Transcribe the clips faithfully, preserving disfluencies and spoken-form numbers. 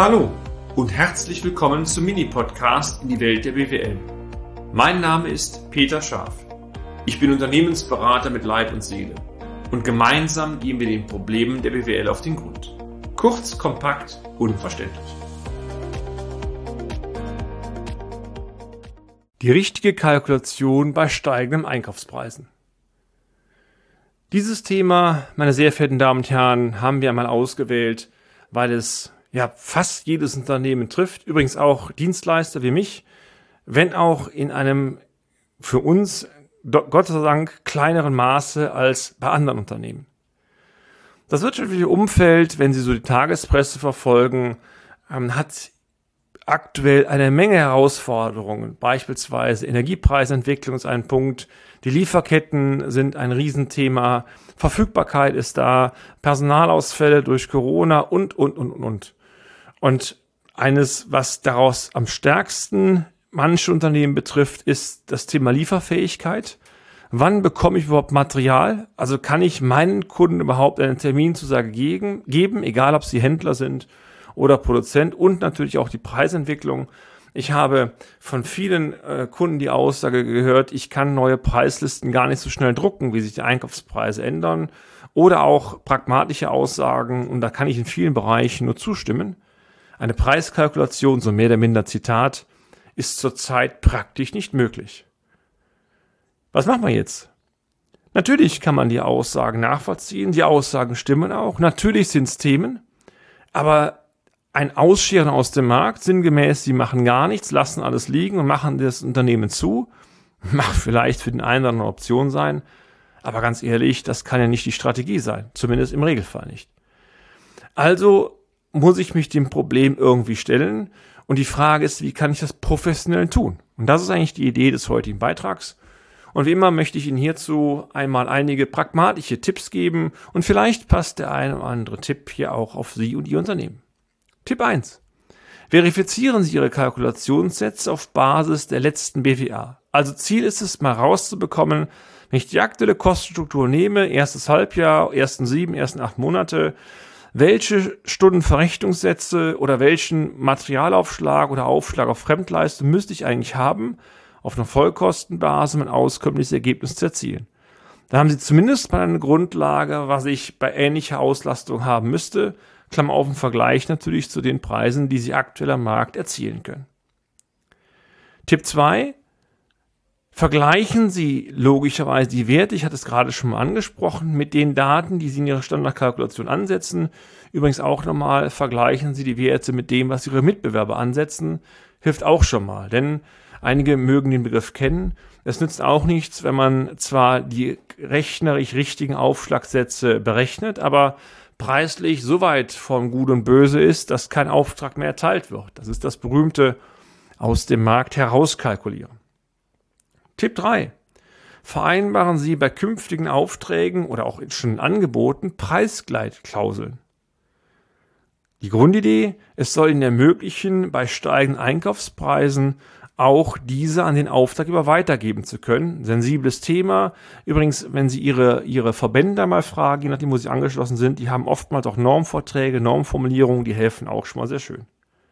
Hallo und herzlich willkommen zum Mini-Podcast in die Welt der B W L. Mein Name ist Peter Scharf. Ich bin Unternehmensberater mit Leib und Seele und gemeinsam gehen wir den Problemen der B W L auf den Grund. Kurz, kompakt, unverständlich. Die richtige Kalkulation bei steigenden Einkaufspreisen. Dieses Thema, meine sehr verehrten Damen und Herren, haben wir einmal ausgewählt, weil es ja fast jedes Unternehmen trifft, übrigens auch Dienstleister wie mich, wenn auch in einem für uns Gott sei Dank kleineren Maße als bei anderen Unternehmen. Das wirtschaftliche Umfeld, wenn Sie so die Tagespresse verfolgen, hat aktuell eine Menge Herausforderungen. Beispielsweise Energiepreisentwicklung ist ein Punkt, die Lieferketten sind ein Riesenthema, Verfügbarkeit ist da, Personalausfälle durch Corona und, und, und, und. Und eines, was daraus am stärksten manche Unternehmen betrifft, ist das Thema Lieferfähigkeit. Wann bekomme ich überhaupt Material? Also kann ich meinen Kunden überhaupt einen Terminzusage geben, geben, egal ob sie Händler sind oder Produzent, und natürlich auch die Preisentwicklung. Ich habe von vielen äh, Kunden die Aussage gehört, ich kann neue Preislisten gar nicht so schnell drucken, wie sich die Einkaufspreise ändern, oder auch pragmatische Aussagen, und da kann ich in vielen Bereichen nur zustimmen. Eine Preiskalkulation, so mehr oder minder Zitat, ist zurzeit praktisch nicht möglich. Was machen wir jetzt? Natürlich kann man die Aussagen nachvollziehen, die Aussagen stimmen auch, natürlich sind es Themen, aber ein Ausscheren aus dem Markt, sinngemäß, sie machen gar nichts, lassen alles liegen und machen das Unternehmen zu, mag vielleicht für den einen oder anderen Option sein, aber ganz ehrlich, das kann ja nicht die Strategie sein, zumindest im Regelfall nicht. Also muss ich mich dem Problem irgendwie stellen, und die Frage ist, wie kann ich das professionell tun? Und das ist eigentlich die Idee des heutigen Beitrags. Und wie immer möchte ich Ihnen hierzu einmal einige pragmatische Tipps geben, und vielleicht passt der eine oder andere Tipp hier auch auf Sie und Ihr Unternehmen. Tipp eins. Verifizieren Sie Ihre Kalkulationssätze auf Basis der letzten B W A. Also Ziel ist es, mal rauszubekommen, wenn ich die aktuelle Kostenstruktur nehme, erstes Halbjahr, ersten sieben, ersten acht Monate, welche Stundenverrechnungssätze oder welchen Materialaufschlag oder Aufschlag auf Fremdleistung müsste ich eigentlich haben, auf einer Vollkostenbasis um ein auskömmliches Ergebnis zu erzielen. Da haben Sie zumindest mal eine Grundlage, was ich bei ähnlicher Auslastung haben müsste, Klammer auf, im Vergleich natürlich zu den Preisen, die Sie aktuell am Markt erzielen können. Tipp zwei. Vergleichen Sie logischerweise die Werte, ich hatte es gerade schon mal angesprochen, mit den Daten, die Sie in Ihrer Standardkalkulation ansetzen. Übrigens auch nochmal, vergleichen Sie die Werte mit dem, was Ihre Mitbewerber ansetzen, hilft auch schon mal, denn einige mögen den Begriff kennen. Es nützt auch nichts, wenn man zwar die rechnerisch richtigen Aufschlagsätze berechnet, aber preislich so weit von Gut und Böse ist, dass kein Auftrag mehr erteilt wird. Das ist das berühmte aus dem Markt herauskalkulieren. Tipp drei. Vereinbaren Sie bei künftigen Aufträgen oder auch schon Angeboten Preisgleitklauseln. Die Grundidee, es soll Ihnen ermöglichen, bei steigenden Einkaufspreisen auch diese an den Auftraggeber weitergeben zu können. Sensibles Thema. Übrigens, wenn Sie Ihre, Ihre Verbände mal fragen, je nachdem, wo Sie angeschlossen sind, die haben oftmals auch Normvorträge, Normformulierungen, die helfen auch schon mal sehr schön.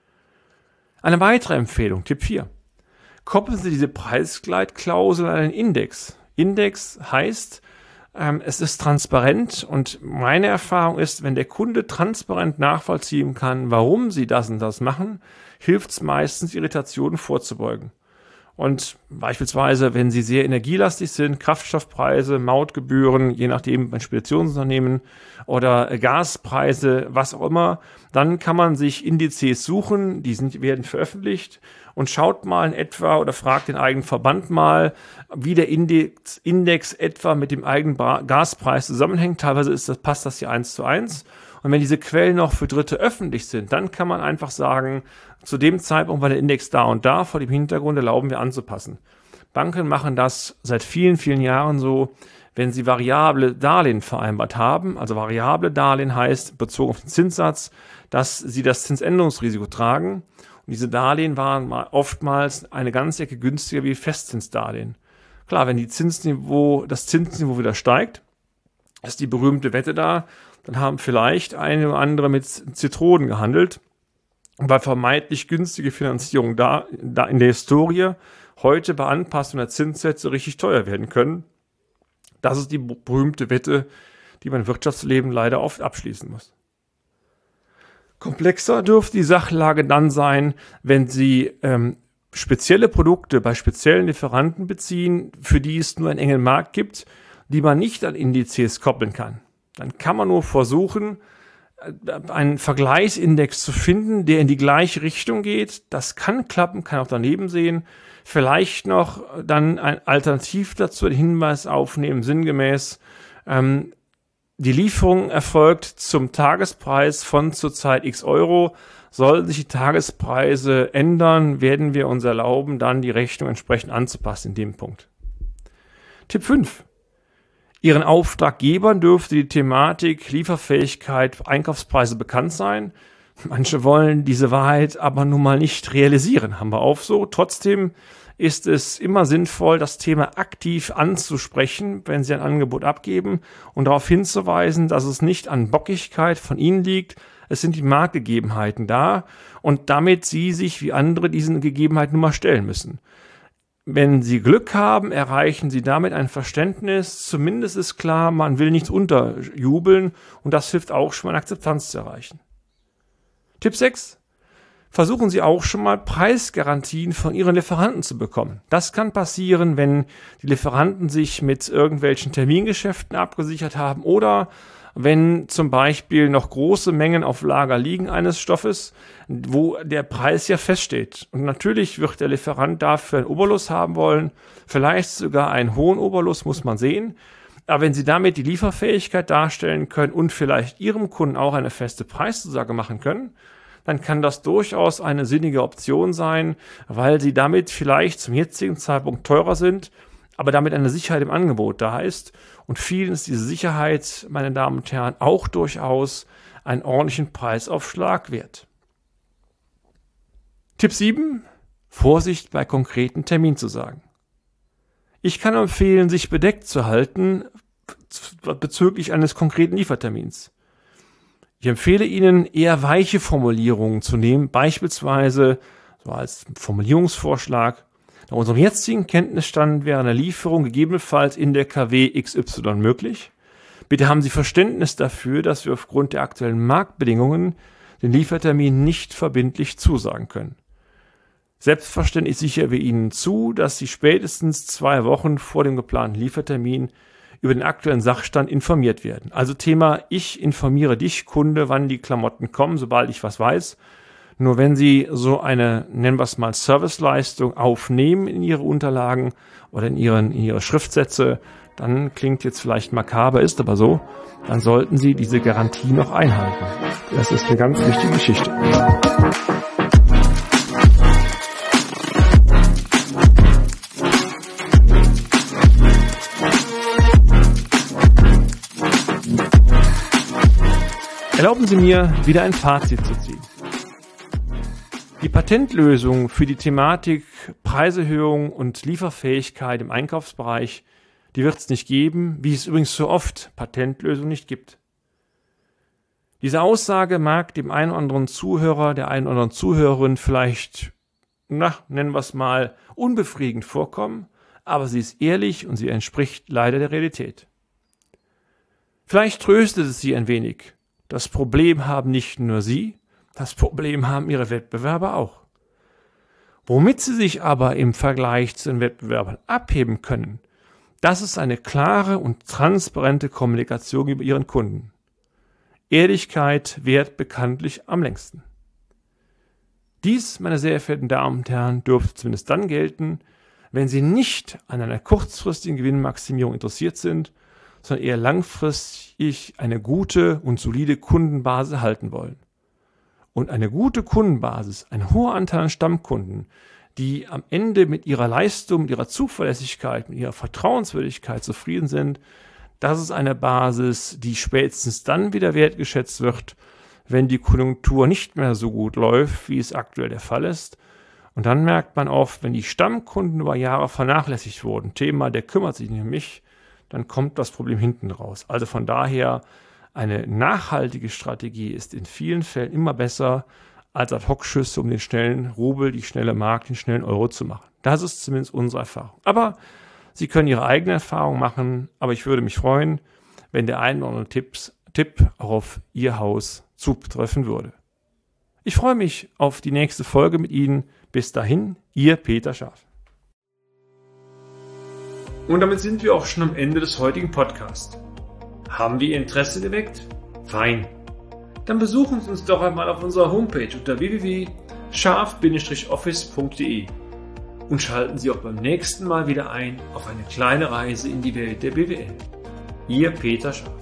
Eine weitere Empfehlung, Tipp vier. Koppeln Sie diese Preisgleitklausel an einen Index. Index heißt, ähm, es ist transparent, und meine Erfahrung ist, wenn der Kunde transparent nachvollziehen kann, warum Sie das und das machen, hilft es meistens, Irritationen vorzubeugen. Und beispielsweise, wenn Sie sehr energielastig sind, Kraftstoffpreise, Mautgebühren, je nachdem bei Speditionsunternehmen, oder Gaspreise, was auch immer, dann kann man sich Indizes suchen, die sind, werden veröffentlicht, und schaut mal in etwa oder fragt den eigenen Verband mal, wie der Index, Index etwa mit dem eigenen Gaspreis zusammenhängt. Teilweise ist das, passt das hier eins zu eins. Und wenn diese Quellen noch für Dritte öffentlich sind, dann kann man einfach sagen, zu dem Zeitpunkt war der Index da und da, vor dem Hintergrund erlauben wir anzupassen. Banken machen das seit vielen, vielen Jahren so, wenn sie variable Darlehen vereinbart haben. Also variable Darlehen heißt, bezogen auf den Zinssatz, dass sie das Zinsänderungsrisiko tragen. Und diese Darlehen waren oftmals eine ganze Ecke günstiger wie Festzinsdarlehen. Klar, wenn die Zinsniveau, das Zinsniveau wieder steigt, ist die berühmte Wette da, dann haben vielleicht eine oder andere mit Zitronen gehandelt weil vermeintlich günstige Finanzierung da, da in der Historie heute bei Anpassung der Zinssätze richtig teuer werden können. Das ist die berühmte Wette, die man im Wirtschaftsleben leider oft abschließen muss. Komplexer dürfte die Sachlage dann sein, wenn Sie ähm, spezielle Produkte bei speziellen Lieferanten beziehen, für die es nur einen engen Markt gibt, die man nicht an Indizes koppeln kann. Dann kann man nur versuchen, einen Vergleichsindex zu finden, der in die gleiche Richtung geht. Das kann klappen, kann auch daneben sehen. Vielleicht noch dann ein Alternativ dazu den Hinweis aufnehmen, sinngemäß, ähm, die Lieferung erfolgt zum Tagespreis von zurzeit x Euro. Sollten sich die Tagespreise ändern, werden wir uns erlauben, dann die Rechnung entsprechend anzupassen in dem Punkt. Tipp fünf. Ihren Auftraggebern dürfte die Thematik Lieferfähigkeit, Einkaufspreise bekannt sein. Manche wollen diese Wahrheit aber nun mal nicht realisieren, haben wir auch so. Trotzdem ist es immer sinnvoll, das Thema aktiv anzusprechen, wenn Sie ein Angebot abgeben und darauf hinzuweisen, dass es nicht an Bockigkeit von Ihnen liegt. Es sind die Marktgegebenheiten da und damit Sie sich wie andere diesen Gegebenheiten nun mal stellen müssen. Wenn Sie Glück haben, erreichen Sie damit ein Verständnis. Zumindest ist klar, man will nichts unterjubeln und das hilft auch schon mal, eine Akzeptanz zu erreichen. Tipp sechs. Versuchen Sie auch schon mal Preisgarantien von Ihren Lieferanten zu bekommen. Das kann passieren, wenn die Lieferanten sich mit irgendwelchen Termingeschäften abgesichert haben oder wenn zum Beispiel noch große Mengen auf Lager liegen eines Stoffes, wo der Preis ja feststeht. Und natürlich wird der Lieferant dafür einen Obolus haben wollen, vielleicht sogar einen hohen Obolus, muss man sehen. Aber wenn Sie damit die Lieferfähigkeit darstellen können und vielleicht Ihrem Kunden auch eine feste Preiszusage machen können, dann kann das durchaus eine sinnige Option sein, weil Sie damit vielleicht zum jetzigen Zeitpunkt teurer sind, aber damit eine Sicherheit im Angebot da ist. Und vielen ist diese Sicherheit, meine Damen und Herren, auch durchaus einen ordentlichen Preisaufschlag wert. Tipp sieben. Vorsicht bei konkreten Terminzusagen. Ich kann empfehlen, sich bedeckt zu halten bezüglich eines konkreten Liefertermins. Ich empfehle Ihnen, eher weiche Formulierungen zu nehmen, beispielsweise so als Formulierungsvorschlag. Nach unserem jetzigen Kenntnisstand wäre eine Lieferung gegebenenfalls in der K W X Y möglich. Bitte haben Sie Verständnis dafür, dass wir aufgrund der aktuellen Marktbedingungen den Liefertermin nicht verbindlich zusagen können. Selbstverständlich sichern wir Ihnen zu, dass Sie spätestens zwei Wochen vor dem geplanten Liefertermin über den aktuellen Sachstand informiert werden. Also Thema, ich informiere dich, Kunde, wann die Klamotten kommen, sobald ich was weiß. Nur wenn Sie so eine, nennen wir es mal, Serviceleistung aufnehmen in Ihre Unterlagen oder in, Ihren, in Ihre Schriftsätze, dann klingt jetzt vielleicht makaber, ist aber so, dann sollten Sie diese Garantie noch einhalten. Das ist eine ganz wichtige Geschichte. Erlauben Sie mir, wieder ein Fazit zu ziehen. Die Patentlösung für die Thematik Preiserhöhung und Lieferfähigkeit im Einkaufsbereich, die wird es nicht geben, wie es übrigens so oft Patentlösungen nicht gibt. Diese Aussage mag dem einen oder anderen Zuhörer, der einen oder anderen Zuhörerin vielleicht, na, nennen wir es mal, unbefriedigend vorkommen, aber sie ist ehrlich und sie entspricht leider der Realität. Vielleicht tröstet es Sie ein wenig. Das Problem haben nicht nur Sie, das Problem haben Ihre Wettbewerber auch. Womit Sie sich aber im Vergleich zu den Wettbewerbern abheben können, das ist eine klare und transparente Kommunikation über Ihren Kunden. Ehrlichkeit währt bekanntlich am längsten. Dies, meine sehr verehrten Damen und Herren, dürfte zumindest dann gelten, wenn Sie nicht an einer kurzfristigen Gewinnmaximierung interessiert sind, sondern eher langfristig eine gute und solide Kundenbasis halten wollen. Und eine gute Kundenbasis, ein hoher Anteil an Stammkunden, die am Ende mit ihrer Leistung, mit ihrer Zuverlässigkeit, mit ihrer Vertrauenswürdigkeit zufrieden sind, das ist eine Basis, die spätestens dann wieder wertgeschätzt wird, wenn die Konjunktur nicht mehr so gut läuft, wie es aktuell der Fall ist. Und dann merkt man oft, wenn die Stammkunden über Jahre vernachlässigt wurden, Thema, der kümmert sich nicht um mich, dann kommt das Problem hinten raus. Also von daher, eine nachhaltige Strategie ist in vielen Fällen immer besser als Ad-Hoc-Schüsse, um den schnellen Rubel, die schnelle Mark, den schnellen Euro zu machen. Das ist zumindest unsere Erfahrung. Aber Sie können Ihre eigene Erfahrung machen, aber ich würde mich freuen, wenn der ein oder andere Tipps, Tipp auch auf Ihr Haus zutreffen würde. Ich freue mich auf die nächste Folge mit Ihnen. Bis dahin, Ihr Peter Scharf. Und damit sind wir auch schon am Ende des heutigen Podcasts. Haben wir Ihr Interesse geweckt? Fein. Dann besuchen Sie uns doch einmal auf unserer Homepage unter w w w punkt scharf Bindestrich office punkt de und schalten Sie auch beim nächsten Mal wieder ein auf eine kleine Reise in die Welt der B W L. Ihr Peter Scharf.